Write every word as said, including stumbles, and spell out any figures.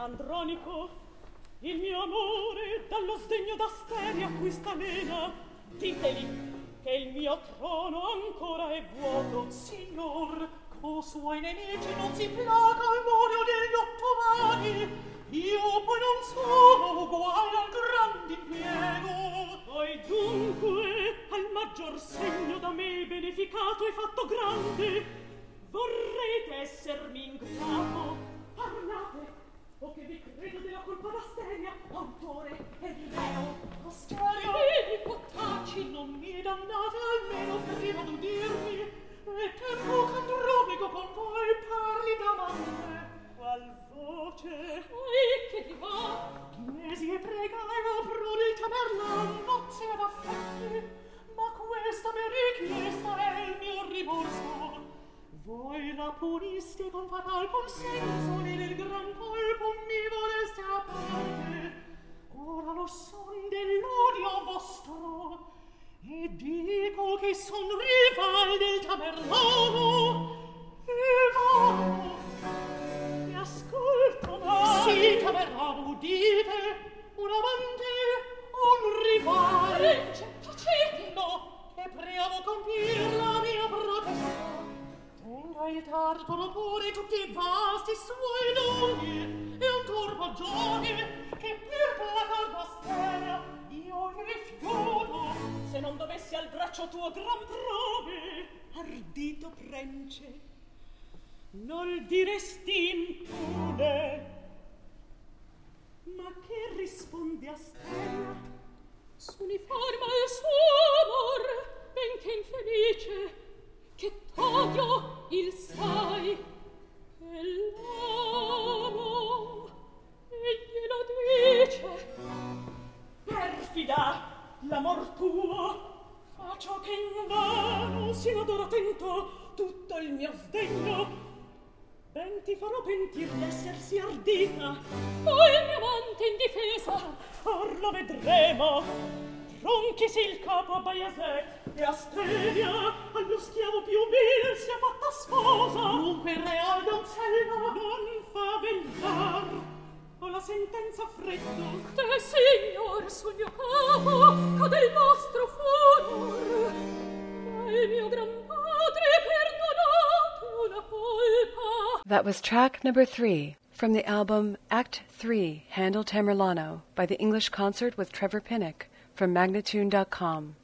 Andronico, il mio amore dallo sdegno d'Asteria acquista mena. Diteli che il mio trono ancora è vuoto. Signor, co suoi nemici non si placa al morio degli ottomani. Io poi non sono uguale al grande impiego. Poi dunque al maggior segno da me beneficato e fatto grande vorrete essermi ingrato. Parlate, o che vi credo della colpa d'Asteria, autore e di reo. Asteria, vedi potaci, non mi dannate almeno prima d'udirmi, e tempo ch'andromego con voi parli d'amante. Qual voce? Oi, che ti va? Mesi e prega e opro del tamerlan, nozze ad affetti, ma questa mia richiesta è il mio rimorso. Voi la puniste con fatal consenso e del gran colpo mi voleste a parte. Ora lo son dell'odio vostro e dico che son rival del tamerlano. E vado, mi ascolto, ma sì, tamerlano, udite, un amante, un rivale. Tacete, no, che prego compir la mia protesta. Tenga il tartaro pure tutti i vasti suoi doni e ancor maggiore che per placar d'Asteria io rifiuto. Se non dovessi al braccio tuo gran prove, ardito prence, non diresti impune. Ma che risponde Asteria? S'uniforma il suo amor, benché infelice, che t'odio il sai, e l'amo, egli lo dice. Perfida, l'amor tuo fa ciò che invano sino d'ora tento tutto il mio sdegno. Ben ti farò pentir d'essersi ardita. Poi il mio amante in difesa, or lo vedremo. Tronchisi il capo a Baiaset e Asteria allo schiavo più vil sia fatta sposa. Dunque real donzella non fa vegliar ho la sentenza freddo. Te, signor, sul mio capo cade il vostro furor, ma il mio gran padre perdonate una colpa. That was track number three from the album Act three, Handel Tamerlano by the English Concert with Trevor Pinnock from Magnatune dot com.